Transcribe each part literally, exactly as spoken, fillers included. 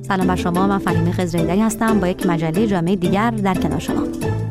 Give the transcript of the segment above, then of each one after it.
سلام بر شما، من فهیمه خضرایی‌دری هستم با یک مجله جامعه دیگر در کنار شما.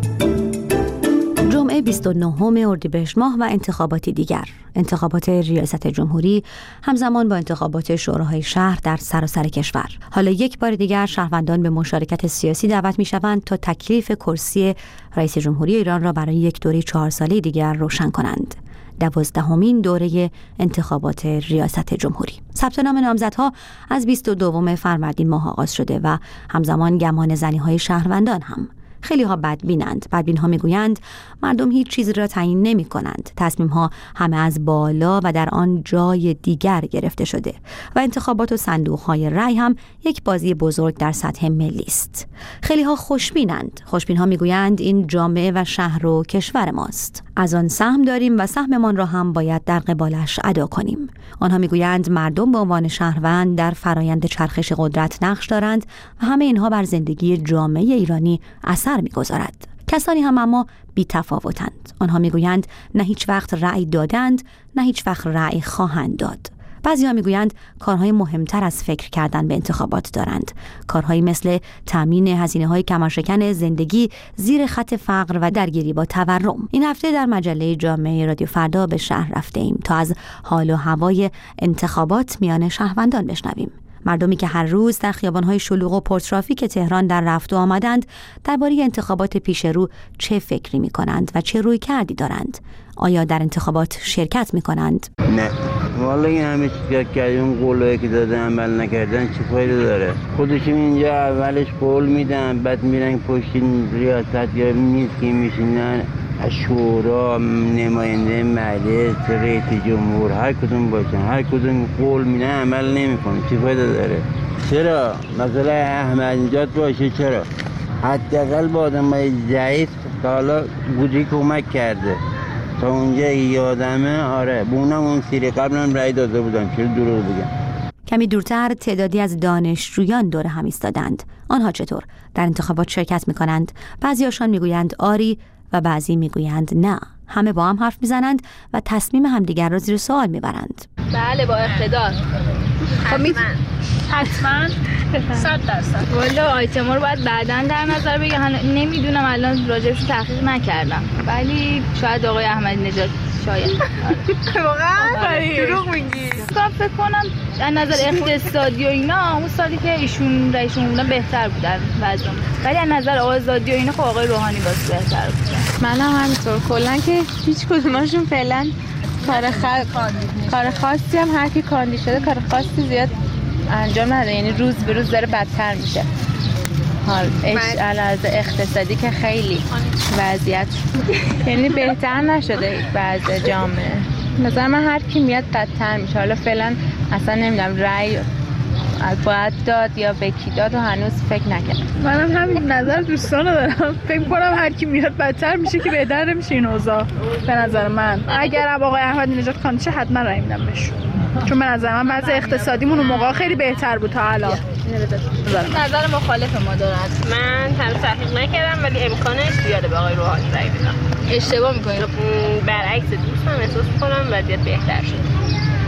جمعه بیست و نهم اردیبهشت ماه و انتخاباتی دیگر، انتخابات ریاست جمهوری همزمان با انتخابات شوراهای شهر در سراسر کشور. حالا یک بار دیگر شهروندان به مشارکت سیاسی دعوت می‌شوند تا تکلیف کرسی رئیس جمهوری ایران را برای یک دوره چهار ساله دیگر روشن کنند. دوازدهمین دوره انتخابات ریاست جمهوری. ثبت نام نامزدها از بیست و دوم فروردین ماه آغاز شده و همزمان گمان زنی‌های شهروندان هم. خیلی ها بدبینند. بدبین ها میگویند مردم هیچ چیزی را تعیین نمی کنند. تصمیم ها همه از بالا و در آن جای دیگر گرفته شده و انتخابات و صندوق های رای هم یک بازی بزرگ در سطح ملی است. خیلی ها خوشبینند. خوشبین ها میگویند این جامعه و شهر و کشور ماست. از آن سهم داریم و سهممان را هم باید در قبالش ادا کنیم. آنها میگویند مردم به عنوان شهروند در فرایند چرخش قدرت نقش دارند و همه اینها بر زندگی جامعه ایرانی اثر می‌گذارد. کسانی هم اما بی تفاوتند. آنها میگویند نه هیچ وقت رأی دادند، نه هیچ وقت رأی خواهند داد. بعضی‌ها میگویند کارهای مهمتر از فکر کردن به انتخابات دارند. کارهایی مثل تامین هزینه‌های کمرشکن زندگی زیر خط فقر و درگیری با تورم. این هفته در مجله جامعه رادیو فردا به شهر رفته‌ایم تا از حال و هوای انتخابات میان شهروندان بشنویم. مردمی که هر روز در خیابان‌های شلوغ و پرترافیک تهران در رفت و آمدند درباره انتخابات پیش رو چه فکری می‌کنند و چه روی کردی دارند؟ آیا در انتخابات شرکت می‌کنند؟ نه والا این همه چیز کردن، اون قولایی که دادن عمل نکردن چه فایده داره؟ خودشون اینجا اولش قول میدن بعد میرن پشت ریاست یا میز که میشینن شورا، نماینده مجلس، رئیس جمهور، هر کدوم باشن هر کدوم قول میدن عمل نمیکنن، چه فایده داره؟ چرا؟ مثلا احمدی نژاد باشه چرا؟ حداقل با آدمای ضعیف تا حالا بودی کمک کرده تا اونجا یادمه. آره بونم اون سری قبلم رای داده بودم، چرا دروغ بگم؟ کمی دورتر تعدادی از دانشجویان دور هم ایستادند. آنها چطور در انتخابات شرکت میکنند؟ بعضیاشان میگویند آری و بعضی میگویند نه. همه با هم حرف میزنند و تصمیم همدیگر را زیر سوال میبرند. بله با اقتدار. حتما حتما صد درصد. والا آیتما رو باید بعداً در نظر بگیرم. نمیدونم الان راجبش تحقیق نکردم ولی شاید آقای احمدی نژاد شاید. واقعا دروغ میگی؟ من فکر کنم از نظر اقتصادی و اینا اون سالی که ایشون رئیس جمهور بهتر بودن وضعم، ولی از نظر آزادی و اینا خب آقای روحانی باز بهتر بودن. منم همینطور. کلا که هیچ کدومشون فعلا کار خاص کار خاصی هم هر کی کاندید شده کار خاصی زیاد انجام نده، یعنی روز به روز داره بدتر میشه. حال علاوه اقتصادی که خیلی وضعیت یعنی بهتر نشده وضع جامعه. نظر من هر کی میاد بدتر میشه. حالا فعلا اصلا نمیدونم رأی باید داد یا به کی داد و هنوز فکر نکردم. منم همین نظر دوستانو دارم. فکر کنم هر کی میاد بدتر میشه که بهتر نمیشه این اوضاع. به نظر من اگر آقای احمدی نژاد کاندید شه حتما رأی میدم بهش، چون به نظر من وضع اقتصادیمون اون موقع خیلی بهتر بود تا الان. نظر مخالف ما دارد. من هم تحقیق نکردم ولی امکانش زیاده به آقای روحانی رأی بدم. اشتباه میکنید. برعکس دوستم احساس میکنم وضعیت بهتر شد.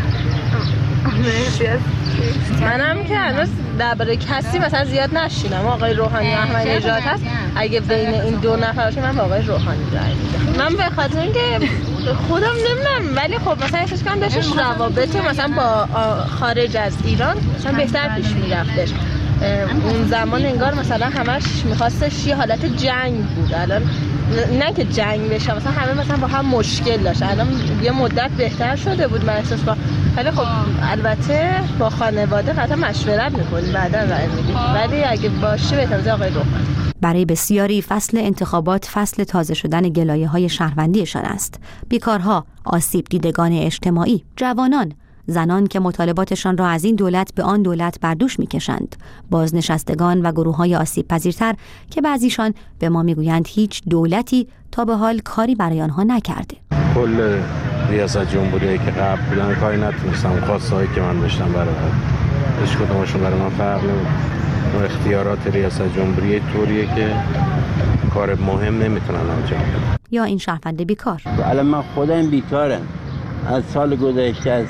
منم که هنوز درباره کسی مثلا زیاد نشینم. آقای روحانی و احمدی نژاد هست، اگه بین این دو نفر باشه من با آقای روحانی رأی میدم. من به خاطر اینکه خودم نمیدونم ولی خب مثلا احساس کنم داشتش روابط مثلا با خارج از ایران مثلا بهتر پیش میرفتش. اون زمان انگار مثلا همش میخواستش یه حالت جنگ بود. الان نه که جنگ بشه، مثلا همه مثلا با هم مشکل داشت. الان یه مدت بهتر شده بود من احساس کنم. ولی خب البته با خانواده قطعا مشورت میکنیم بعدا رأی میدیم، ولی اگه باشه بهتره آقای روحانی. برای بسیاری فصل انتخابات فصل تازه شدن گلایه‌های شهروندیشان است. بیکارها، آسیب دیدگان اجتماعی، جوانان، زنان که مطالباتشان را از این دولت به آن دولت بر دوش می‌کشند، بازنشستگان و گروه‌های آسیب پذیرتر که بعضیشان به ما میگویند هیچ دولتی تا به حال کاری برای آنها نکرده. کل ریاست جمهوری که قبل بودن کاری نتونستم، خواستهایی که من داشتم برای هیچ کدومشون برای من فرق نمی‌کنه. اختیارات ریاست جمهوری طوریه که کار مهم نمیتونن انجام بدن. یا این شهروند بیکار. الان من خودم بیکارم. از سال گذشته از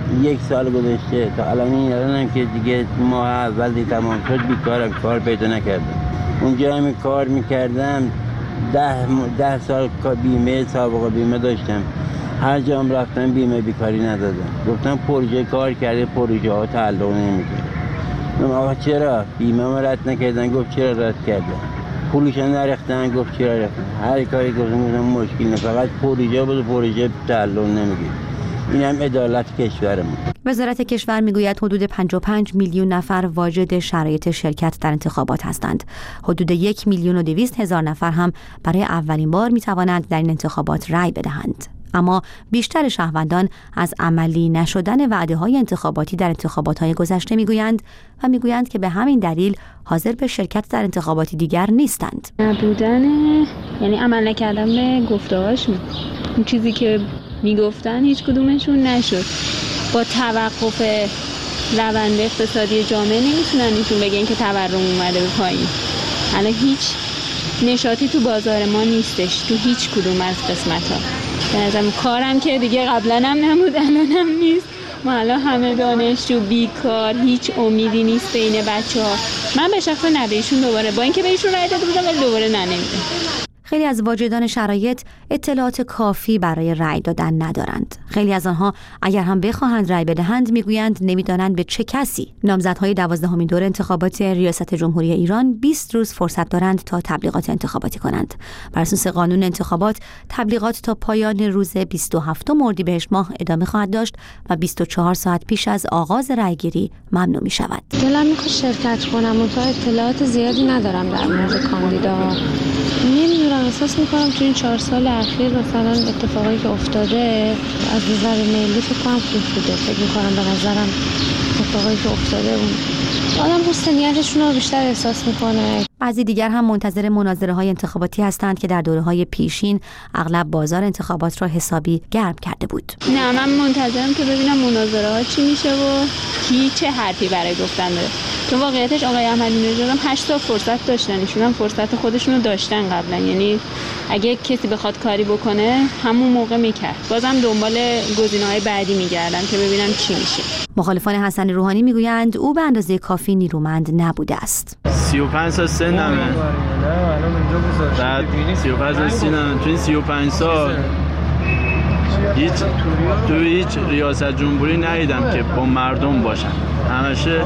یک سال گذشته تا الان این الانم که دیگه ماه اول دی تمام شد بیکارم، کار پیدا نکردم. اونجا همین کار میکردم، ده, ده سال بیمه سابقه بیمه داشتم. هر جام رفتم بیمه بیکاری ندادم. گفتم پروژه کار کرده، پروژه ها تعلق نمیکنه. آقا چرا بیمه ما رد نکردن؟ گفت چرا رد کردن؟ پولش نرختن؟ گفت چرا رفتن؟ هر کاری گفتم مشکل نه، فقط پروژه بود، پروژه تعلق نمیگیره. این هم عدالت کشورمون. وزارت کشور میگوید حدود پنجاه و پنج میلیون نفر واجد شرایط شرکت در انتخابات هستند. حدود یک میلیون و دویست هزار نفر هم برای اولین بار میتوانند در این انتخابات رأی بدهند. اما بیشتر شهروندان از عملی نشدن وعده‌های انتخاباتی در انتخابات‌های گذشته میگویند و میگویند که به همین دلیل حاضر به شرکت در انتخاباتی دیگر نیستند. نبودن یعنی عمل نکردن به گفته‌هاشون. اون چیزی که میگفتن هیچ کدومشون نشد. با توقف روند اقتصادی جامعه نمیتونن ایشون بگن که تورم اومده به پایین. الان هیچ نشاطی تو بازار ما نیستش، تو هیچ کدوم از قسمت‌ها. به نظرم کارم که دیگه قبلا هم نبود، الانم نیست. ما الان همه دانشجو بیکار، هیچ امیدی نیست بین بچه‌ها. من به شخص نه بهشون دوباره با اینکه بهشون رای داده بودم ولی دوباره نه نمیدم. خیلی از واجدان شرایط اطلاعات کافی برای رأی دادن ندارند. خیلی از آنها اگر هم بخواهند رأی بدهند میگویند نمیدانند به چه کسی. نامزدهای دوازدهمین دور انتخابات ریاست جمهوری ایران بیست روز فرصت دارند تا تبلیغات انتخاباتی کنند. بر اساس قانون انتخابات تبلیغات تا پایان روز بیست و هفتم اردیبهشت ماه ادامه خواهد داشت و بیست و چهار ساعت پیش از آغاز رأیگیری ممنوع می شود. دلم میخواد شرکت کنم و تا اطلاعات زیادی ندارم در مورد کاندیدا. نمیدونم، احساس میکنم تو این چهار سال اخیر مثلا اتفاقایی که افتاده از نظر ملی فکر کنم خوب بوده. فکر میکنم به نظرم اتفاقایی که افتاده اون آدم حسنیتشون رو بیشتر احساس میکنه. بعضی دیگر هم منتظر مناظره های انتخاباتی هستند که در دوره های پیشین اغلب بازار انتخابات را حسابی گرم کرده بود. نه، من منتظرم که ببینم مناظره ها چی میشه و کی چه حرفی برای گفتن داره. تو واقعیتش آقای احمدی نژاد هم هشت تا فرصت داشتن، ایشون هم فرصت خودشون رو داشتن قبلا. یعنی اگه کسی بخواد کاری بکنه همون موقع میکرد. بازم دنبال گزینه‌های بعدی میگردن که ببینم چی میشه. مخالفان حسن روحانی میگویند او به اندازه کافی نیرومند نبوده است. سی و پنج سال سنمه. بعد سی و پنج سال سنم. تو این سی و پنج سال هیچ تو هیچ ریاست جمهوری ندیدم که با مردم باشن. همشه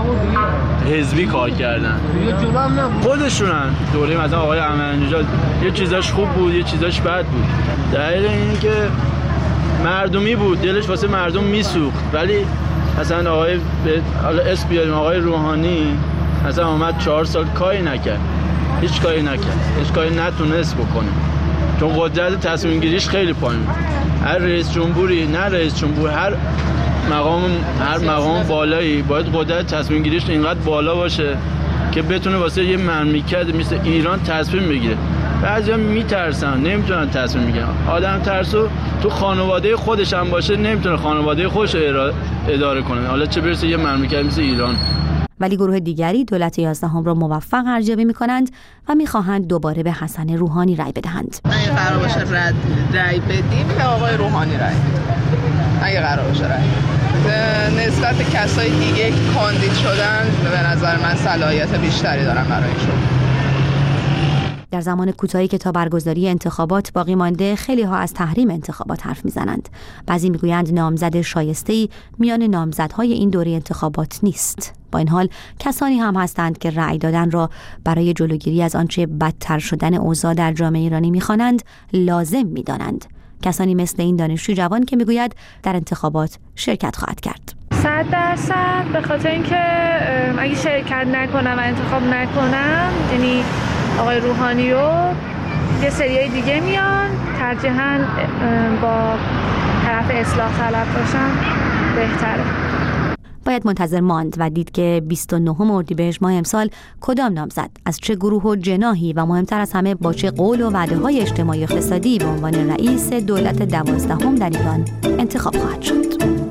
حزبی کار کردن. خودشونن. دوره مثلا آقای احمدی نژاد یه چیزاش خوب بود، یه چیزاش بد بود. دلیل اینه که مردمی بود، دلش واسه مردم میسوخت. ولی مثلا آقای حالا اسم بیاریم آقای روحانی مثلا اومد چهار سال کاری نکرد. هیچ کاری نکرد. هیچ کاری نتونست بکنه. چون قدرت تصمیم گیریش خیلی پایین بود. هر رئیس جمهوری نه رئیس جمهور هر مقام هر مقام بالایی باید قدرت تصمیم گیریش اینقدر بالا باشه که بتونه واسه یه مملکت مثل ایران تصمیم بگیره. بعضیا میترسن، نمیتونن تصمیم بگیرن. آدم ترسو تو خانواده خودش هم باشه نمیتونه خانواده خودش رو اداره کنه. حالا چه برسه یه مملکت مثل ایران. ولی گروه دیگری دولت یازدهم را موفق ارزیابی می‌کنند و می‌خواهند دوباره به حسن روحانی رأی بدهند. اگه قرار باشه رد رأی بدیم به آقای روحانی رأی بدیم. اگه قرار باشه رأی بدیم. نسبت کسای دیگه که کاندید شدن به نظر من صلاحیت بیشتری دارن برایشون. در زمان کوتاهی که تا برگزاری انتخابات باقی مانده خیلی ها از تحریم انتخابات حرف میزنند. بعضی میگویند نامزد شایسته‌ای میان نامزدهای این دوره انتخابات نیست. با این حال کسانی هم هستند که رأی دادن را برای جلوگیری از آنچه بدتر شدن اوضاع در جامعه ایرانی میخوانند لازم میدانند. کسانی مثل این دانشجو جوان که میگوید در انتخابات شرکت خواهد کرد. صد درصد به خاطر اینکه اگه شرکت نکنم و انتخاب نکنم یعنی آقای روحانی رو یه سریای دیگه میان ترجیحاً با طرف اصلاح طلب باشن بهتره. باید منتظر ماند و دید که بیست و نهم اردیبهشت ماه امسال کدام نامزد از چه گروه و جناحی و مهمتر از همه با چه قول و وعده‌های اجتماعی اقتصادی به عنوان رئیس دولت دوازدهم در ایران انتخاب خواهد شد.